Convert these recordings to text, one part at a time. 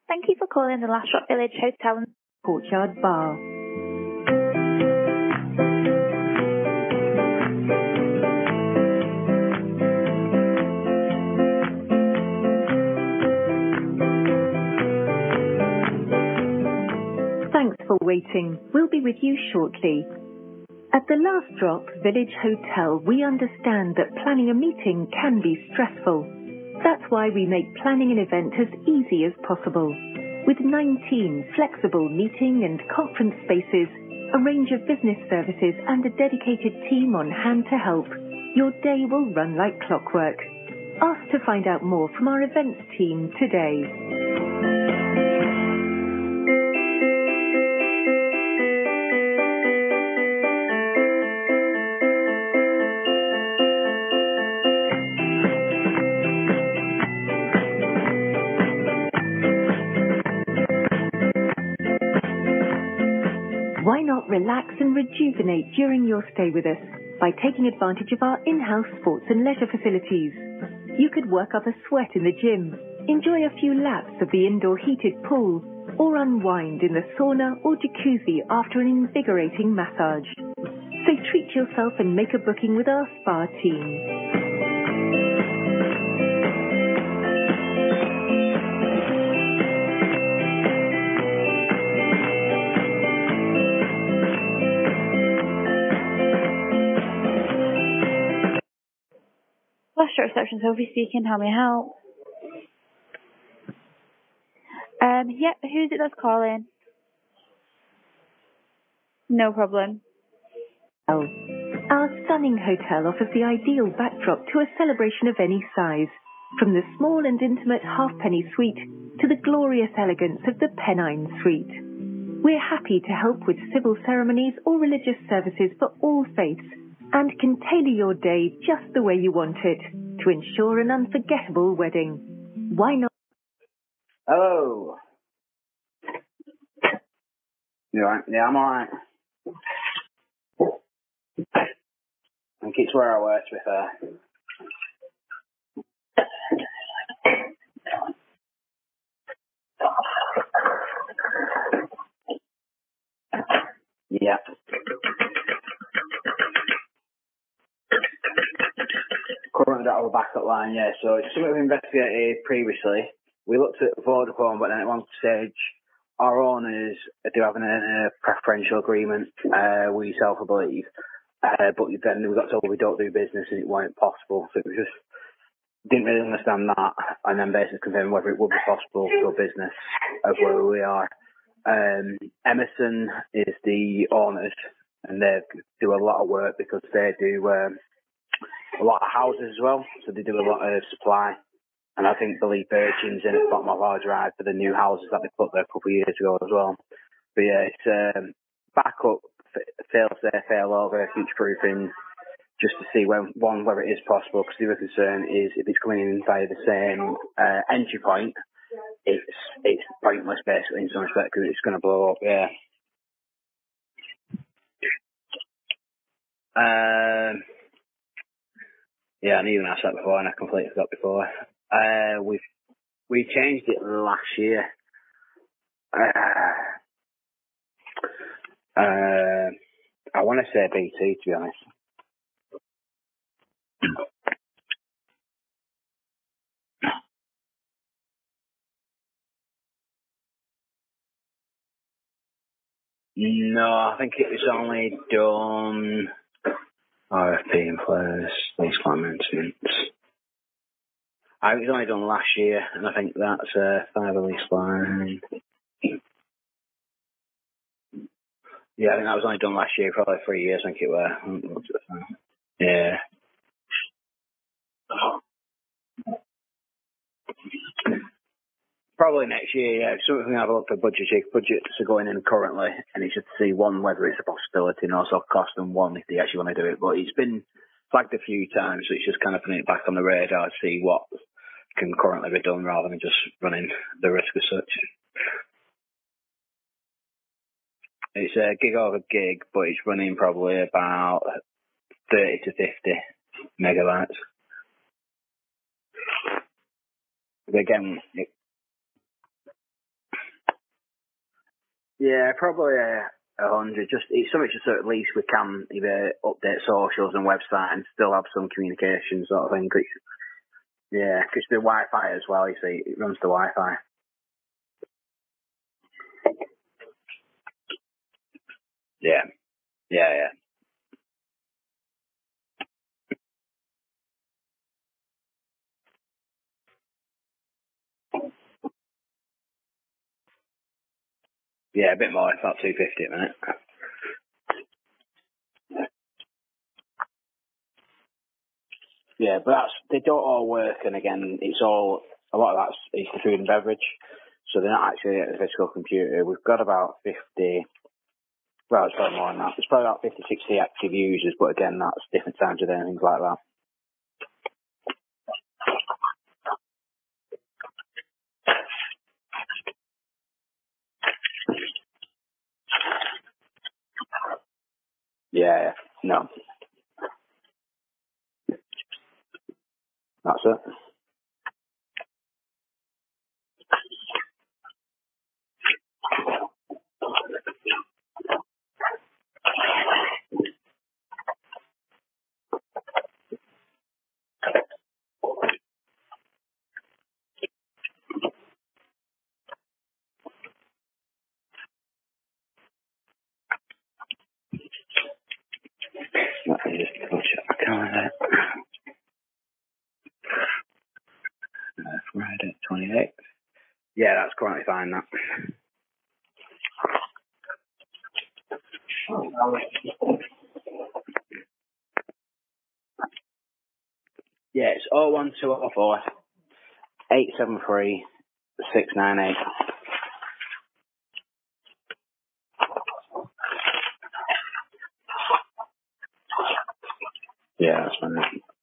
Thank you for calling the Lashrop Village Hotel and Courtyard Bar. Thanks for waiting. We'll be with you shortly. At the Last Drop Village Hotel, we understand that planning a meeting can be stressful. That's why we make planning an event as easy as possible. With 19 flexible meeting and conference spaces, a range of business services and a dedicated team on hand to help, your day will run like clockwork. Ask to find out more from our events team today. Why not relax and rejuvenate during your stay with us by taking advantage of our in-house sports and leisure facilities? You could work up a sweat in the gym, enjoy a few laps of the indoor heated pool, or unwind in the sauna or jacuzzi after an invigorating massage. So treat yourself and make a booking with our spa team. Lashrop Reception, Sophie speaking. How may I help? Yep, who's it that's calling? No problem. Our stunning hotel offers the ideal backdrop to a celebration of any size, from the small and intimate halfpenny suite to the glorious elegance of the Pennine Suite. We're happy to help with civil ceremonies or religious services for all faiths and can tailor your day just the way you want it to ensure an unforgettable wedding. Why not? Oh. You alright? Yeah, I'm alright. I think it's where I work, to be fair. Yeah. Currently don't have a backup line, yeah, so it's something we've investigated previously. We looked at Vodafone, but then at one stage, our owners do have a preferential agreement with yourself, I believe. But then we got told we don't do business and it weren't possible, so it was just didn't really understand that, and then basically confirmed whether it would be possible for business of where we are. Emerson is the owners, and they do a lot of work because they do a lot of houses as well, so they do a lot of supply. And I think believe Birchin's in at the bottom of our drive for the new houses that they put there a couple of years ago as well. But yeah, it's backup, fail safe, fail over, future proofing, just to see whether it is possible, because the other concern is if it's coming in via the same entry point, it's pointless basically in some respect because it's going to blow up. Yeah. Yeah, I knew you were going to ask that before, and I completely forgot before. We changed it last year. I want to say BT, to be honest. No, I think it was only done RFP in place, lease line maintenance. It was only done last year, and I think that's fibre lease line. Yeah, I think that was only done last year, probably 3 years, I think it were. Yeah. Probably next year, yeah. So we can have a look at budgets are going in currently, and it's just to see, one, whether it's a possibility, and also cost, and one, if they actually want to do it. But it's been flagged a few times, so it's just kind of putting it back on the radar to see what can currently be done rather than just running the risk as such. It's a gig over gig, but it's running probably about 30 to 50 megabytes. But again, Yeah, probably 100. Just it's something just so at least we can either update socials and website and still have some communication sort of thing. Yeah, because the Wi-Fi as well. You see, it runs the Wi-Fi. Yeah, yeah. Yeah, a bit more. It's about 250 a minute. Yeah, but they don't all work, and again, it's all a lot of that's is the food and beverage, so they're not actually at the physical computer. We've got about 50. Well, it's probably more than that. It's probably about 50, 60 active users, but again, that's different times of day and things like that. Yeah. No, that's it. Let me just double check my calendar. Friday, 28th. Yeah, that's currently fine. That. Yeah, it's 01204 873 698. Yeah, that's fine.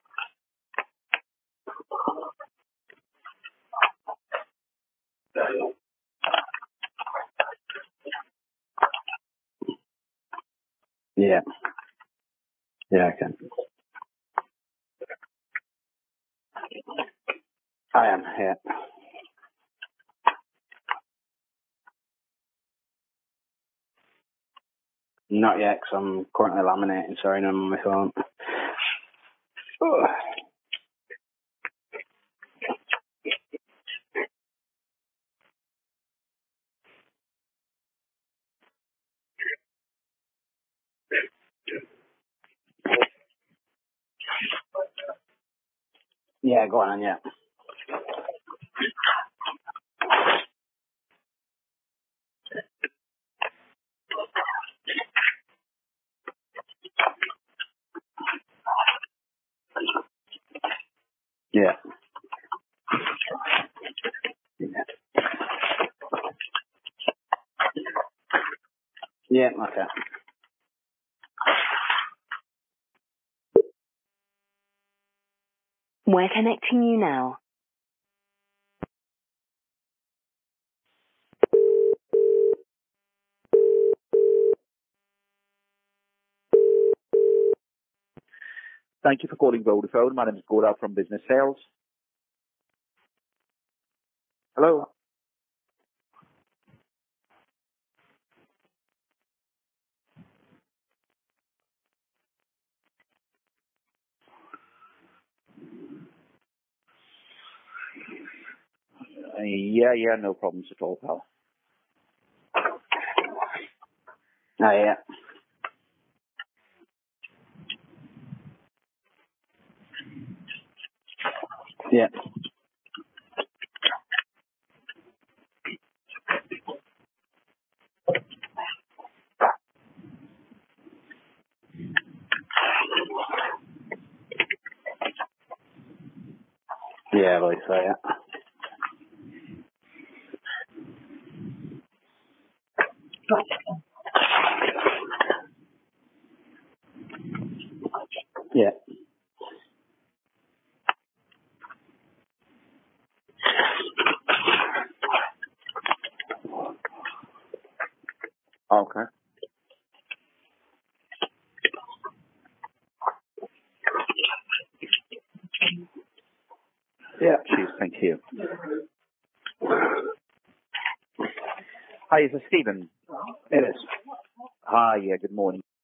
Yeah, yeah, I can. I am. Yeah. Not yet, because I'm currently laminating. Sorry, no, I'm on my phone. Oh. Yeah, go on, yeah. Yeah. Yeah, okay. We're connecting you now. Thank you for calling Vodafone. My name is Gaurav from Business Sales. Hello. Yeah, no problems at all, pal. Oh, yeah. Yeah. Yeah, I believe so, yeah. Yeah. Okay. Yeah. Cheers. Thank you. Hi, is this Stephen? It is. Hi, yeah, good morning.